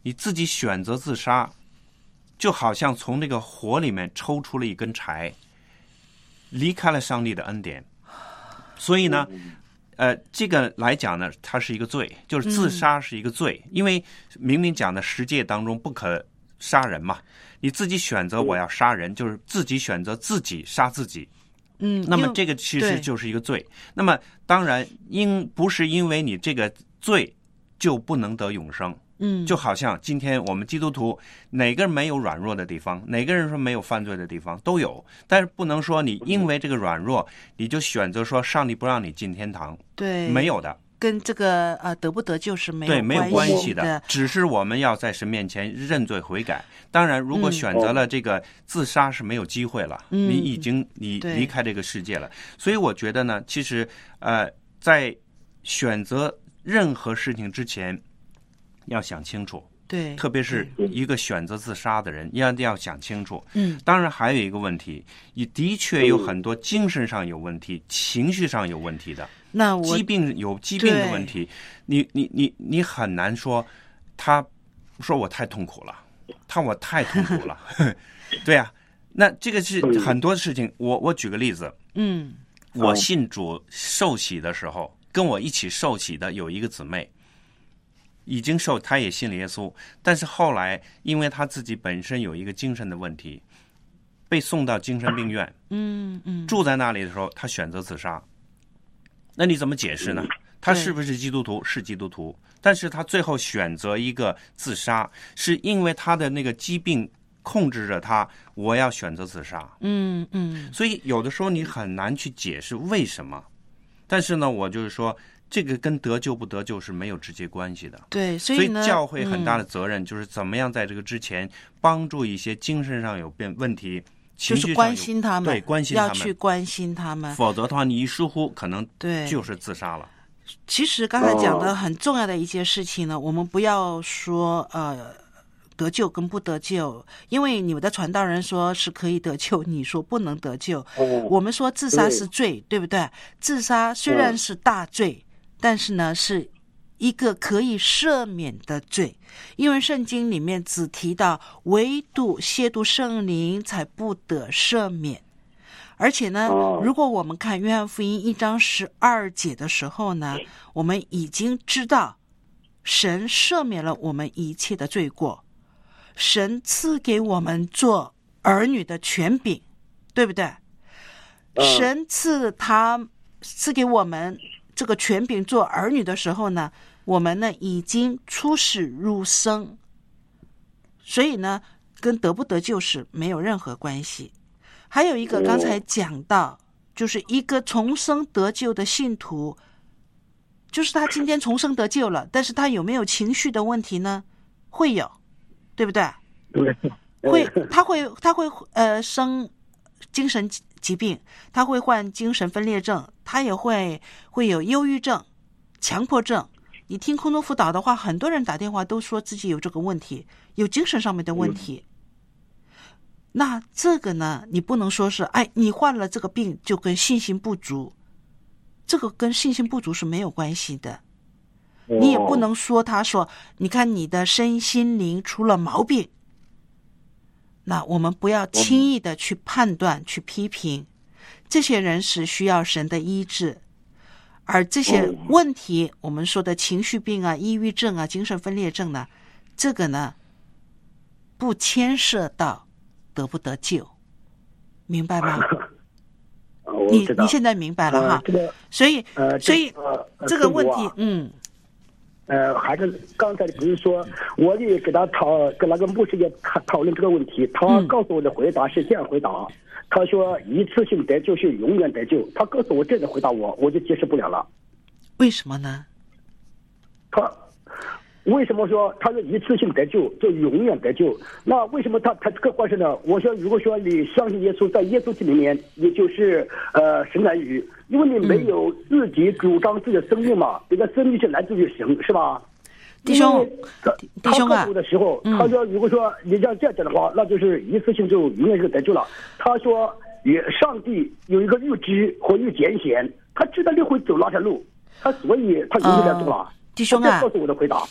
S3: 你自己选择自杀，就好像从那个火里面抽出了一根柴，离开了上帝的恩典。所以呢，呃，这个来讲呢，它是一个罪，就是自杀是一个罪，嗯、因为明明讲的十诫当中不可杀人嘛，你自己选择我要杀人，就是自己选择自己杀自己。
S2: 嗯，
S3: 那么这个其实就是一个罪。那么当然，因不是因为你这个罪就不能得永生。
S2: 嗯，
S3: 就好像今天我们基督徒哪个人没有软弱的地方，哪个人说没有犯罪的地方都有，但是不能说你因为这个软弱你就选择说上帝不让你进天堂。
S2: 对，
S3: 没有的，
S2: 跟这个呃得不得救是没有
S3: 对没有关系
S2: 的，
S3: 只是我们要在神面前认罪悔改。当然如果选择了这个自杀是没有机会了，
S2: 嗯、
S3: 你已经你离开这个世界了。所以我觉得呢，其实呃在选择任何事情之前要想清楚，
S2: 对，
S3: 特别是一个选择自杀的人，要要想清楚。
S2: 嗯，
S3: 当然还有一个问题，你的确有很多精神上有问题、情绪上有问题的，
S2: 那我
S3: 疾病有疾病的问题，你你你你很难说，他说我太痛苦了，他我太痛苦了，对啊，那这个是很多事情。我我举个例子，
S2: 嗯，
S3: 我信主受洗的时候，跟我一起受洗的有一个姊妹。已经受，他也信了耶稣，但是后来因为他自己本身有一个精神的问题，被送到精神病院，
S2: 嗯嗯，
S3: 住在那里的时候，他选择自杀。那你怎么解释呢？他是不是基督徒？是基督徒，但是他最后选择一个自杀，是因为他的那个疾病控制着他，我要选择自杀。
S2: 嗯嗯，
S3: 所以有的时候你很难去解释为什么，但是呢，我就是说。这个跟得救不得救是没有直接关系的。
S2: 对，所
S3: 以
S2: 呢，
S3: 所以教会很大的责任就是怎么样在这个之前帮助一些精神上有变问题、情绪上有
S2: 就是关心他们，
S3: 对，关心他们，
S2: 要去关心他们。
S3: 否则的话，你一疏忽，可能
S2: 对
S3: 就是自杀了。
S2: 其实刚才讲的很重要的一件事情呢，我们不要说呃得救跟不得救，因为你们的传道人说是可以得救，你说不能得救。我们说自杀是罪，对不对？自杀虽然是大罪。但是呢，是一个可以赦免的罪，因为圣经里面只提到唯独亵渎圣灵才不得赦免。而且呢，如果我们看约翰福音一章十二节的时候呢，我们已经知道神赦免了我们一切的罪过，神赐给我们做儿女的权柄，对不对？神赐他赐给我们这个权柄做儿女的时候呢，我们呢已经出世入生，所以呢跟得不得救是没有任何关系。还有一个刚才讲到，就是一个重生得救的信徒，就是他今天重生得救了，但是他有没有情绪的问题呢？会有，对不对？
S9: 对，
S2: 会，他会他会呃生精神疾病，他会患精神分裂症，他也会会有忧郁症、强迫症。你听空中辅导的话，很多人打电话都说自己有这个问题，有精神上面的问题。嗯、那这个呢，你不能说是哎，你患了这个病就跟信心不足，这个跟信心不足是没有关系的。你也不能说他说，你看你的身心灵出了毛病。那我们不要轻易的去判断、去批评，这些人是需要神的医治，而这些问题，我们说的情绪病啊、抑郁症啊、精神分裂症呢，这个呢，不牵涉到得不得救，明白吗？你你现在明白了哈？所以所以这个问题，嗯。
S9: 呃，还是刚才不是说，我也给他讨跟那个牧师也讨讨论这个问题，他告诉我的回答是这样回答，嗯、他说一次性得救是永远得救，他告诉我这样回答我，我就解释不了了。
S2: 为什么呢？
S9: 他为什么说他是一次性得救就永远得救？那为什么他他这个话是呢？我说，如果说你相信耶稣，在耶稣这里面，也就是呃神来语。因为你没有自己主张自己的生命嘛，这个生命是来自于神，是吧？
S2: 弟兄，弟兄啊，
S9: 他告诉我的时候，他说，如果说你要这样讲的话，那就是一次性就永远就得救了。他说，也上帝有一个预知或预拣选，他知道你会走那条路，他所以他永远来做了。
S2: 弟兄啊，
S9: 告诉我的回答。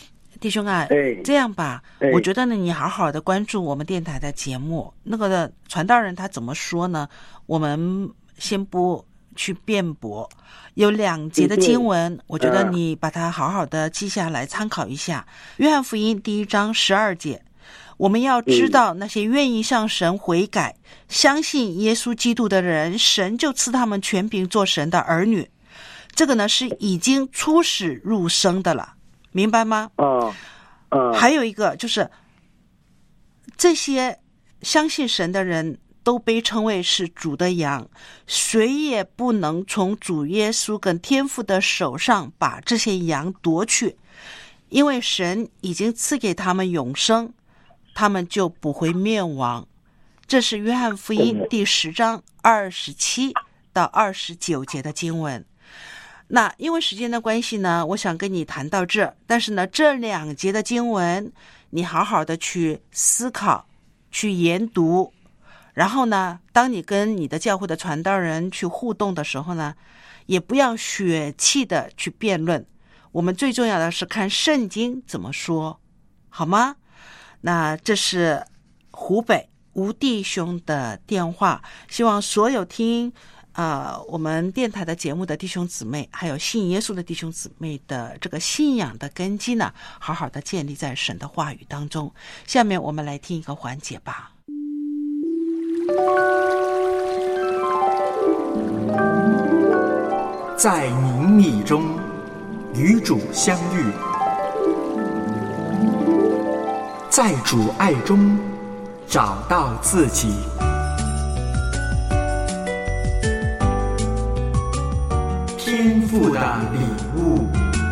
S2: 弟兄啊，
S9: 哎，
S2: 这样吧，
S9: 哎，
S2: 我觉得呢，你好好的关注我们电台的节目。那个的传道人他怎么说呢？我们先不去辩驳。有两节的经文，我觉得你把它好好的记下来参考一下。约翰福音第一章十二节，我们要知道那些愿意向神悔改、相信耶稣基督的人，神就赐他们权柄做神的儿女。这个呢是已经出始入生的了，明白吗？
S9: 啊啊，
S2: 还有一个就是这些相信神的人都被称为是主的羊，谁也不能从主耶稣跟天父的手上把这些羊夺去，因为神已经赐给他们永生，他们就不会灭亡。这是约翰福音第十章二十七到二十九节的经文。那因为时间的关系呢，我想跟你谈到这，但是呢，这两节的经文你好好的去思考，去研读，然后呢，当你跟你的教会的传道人去互动的时候呢，也不要血气的去辩论，我们最重要的是看圣经怎么说，好吗？那这是湖北吴弟兄的电话，希望所有听呃，我们电台的节目的弟兄姊妹，还有信耶稣的弟兄姊妹的这个信仰的根基呢，好好的建立在神的话语当中。下面我们来听一个环节吧。
S10: 在宁密中与主相遇，在主爱中找到自己。天父的礼物。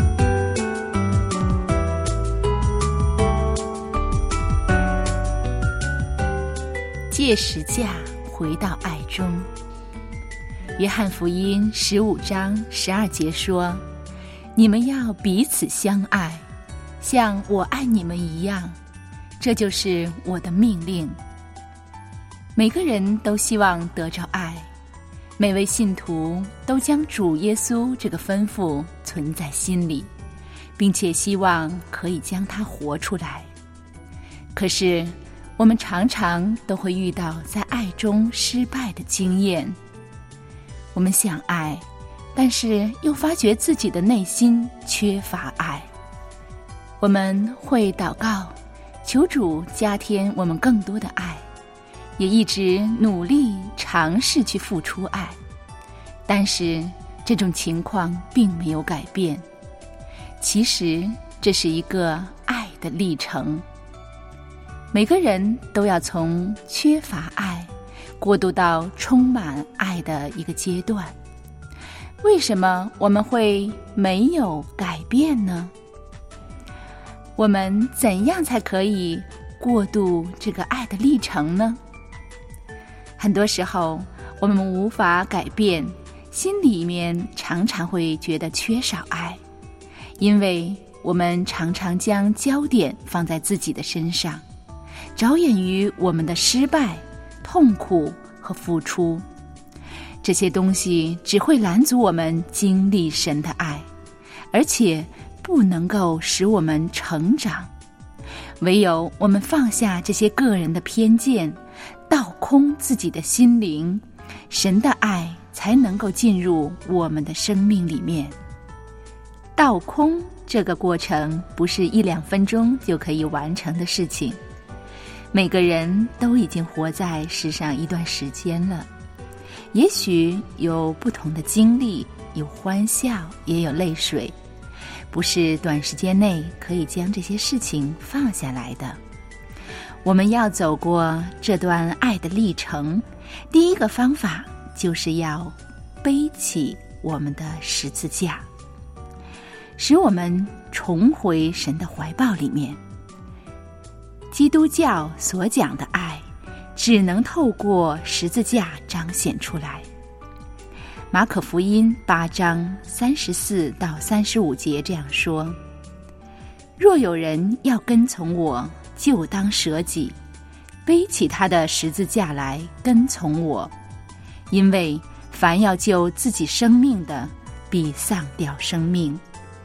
S11: 借十架回到爱中。约翰福音十五章十二节说：“你们要彼此相爱，像我爱你们一样，这就是我的命令。”每个人都希望得着爱，每位信徒都将主耶稣这个吩咐存在心里，并且希望可以将它活出来。可是我们常常都会遇到在爱中失败的经验。我们想爱，但是又发觉自己的内心缺乏爱。我们会祷告，求主加添我们更多的爱，也一直努力尝试去付出爱，但是这种情况并没有改变。其实这是一个爱的历程，每个人都要从缺乏爱过渡到充满爱的一个阶段。为什么我们会没有改变呢？我们怎样才可以过渡这个爱的历程呢？很多时候我们无法改变，心里面常常会觉得缺少爱，因为我们常常将焦点放在自己的身上，着眼于我们的失败、痛苦和付出。这些东西只会拦阻我们经历神的爱，而且不能够使我们成长。唯有我们放下这些个人的偏见，倒空自己的心灵，神的爱才能够进入我们的生命里面。倒空这个过程不是一两分钟就可以完成的事情。每个人都已经活在世上一段时间了，也许有不同的经历，有欢笑，也有泪水，不是短时间内可以将这些事情放下来的。我们要走过这段爱的历程，第一个方法就是要背起我们的十字架，使我们重回神的怀抱里面。基督教所讲的爱，只能透过十字架彰显出来。马可福音八章三十四到三十五节这样说：若有人要跟从我，就当舍己，背起他的十字架来跟从我。因为凡要救自己生命的，必丧掉生命；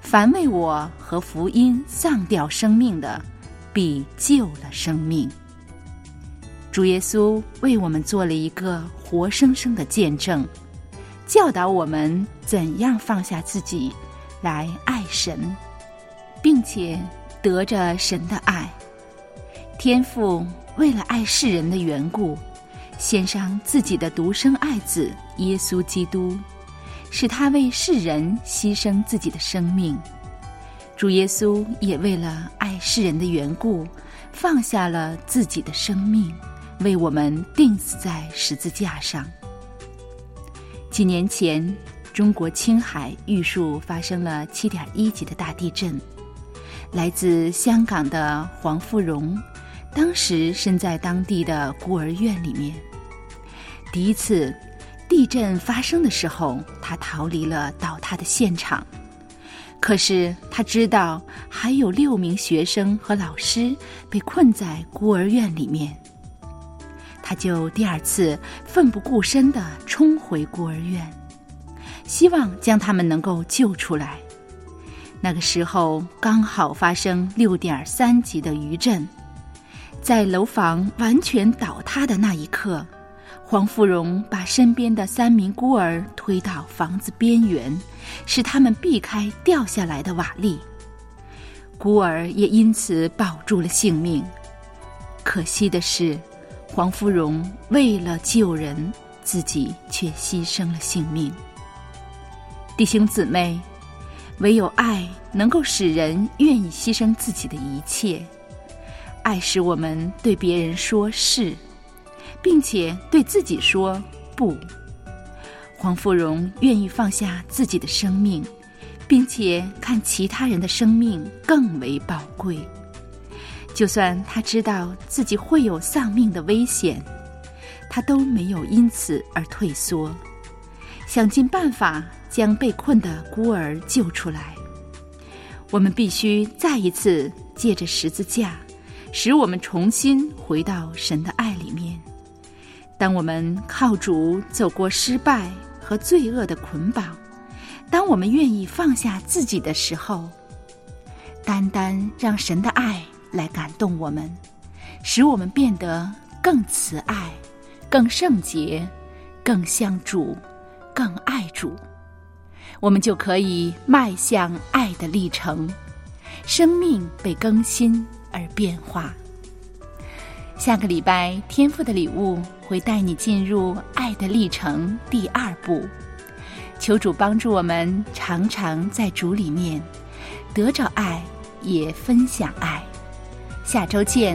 S11: 凡为我和福音丧掉生命的，必救了生命。主耶稣为我们做了一个活生生的见证，教导我们怎样放下自己来爱神，并且得着神的爱。天父为了爱世人的缘故，献上自己的独生爱子耶稣基督，使他为世人牺牲自己的生命。主耶稣也为了爱世人的缘故，放下了自己的生命，为我们钉死在十字架上。几年前，中国青海玉树发生了 七点一 级的大地震。来自香港的黄富荣，当时身在当地的孤儿院里面。第一次地震发生的时候，他逃离了倒塌的现场。可是他知道还有六名学生和老师被困在孤儿院里面，他就第二次奋不顾身地冲回孤儿院，希望将他们能够救出来。那个时候刚好发生 六点三 级的余震，在楼房完全倒塌的那一刻，黄富荣把身边的三名孤儿推到房子边缘，使他们避开掉下来的瓦砾。孤儿也因此保住了性命。可惜的是，黄富荣为了救人，自己却牺牲了性命。弟兄姊妹，唯有爱能够使人愿意牺牲自己的一切。爱使我们对别人说是，并且对自己说不。黄富荣愿意放下自己的生命，并且看其他人的生命更为宝贵。就算他知道自己会有丧命的危险，他都没有因此而退缩，想尽办法将被困的孤儿救出来。我们必须再一次借着十字架，使我们重新回到神的爱里面。当我们靠主走过失败和罪恶的捆绑，当我们愿意放下自己的时候，单单让神的爱来感动我们，使我们变得更慈爱、更圣洁、更像主、更爱主，我们就可以迈向爱的历程，生命被更新而变化。下个礼拜天父的礼物会带你进入爱的历程第二步，求主帮助我们常常在主里面得着爱，也分享爱。下周见。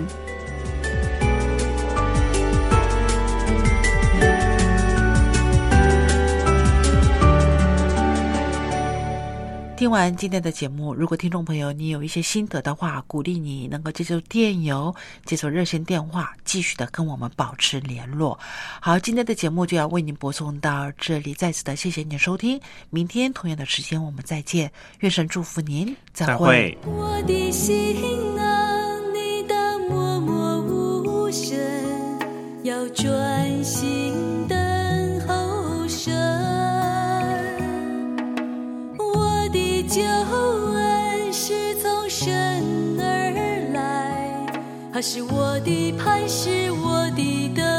S2: 听完今天的节目，如果听众朋友你有一些心得的话，鼓励你能够接受电邮、接受热线电话，继续的跟我们保持联络。好，今天的节目就要为您播送到这里，再次的谢谢您的收听，明天同样的时间我们再见，愿神祝福您，再会。
S8: 我的心啊，你当默默无声，要专心等候神。救恩是从神而来，他是我的磐石，我的灯。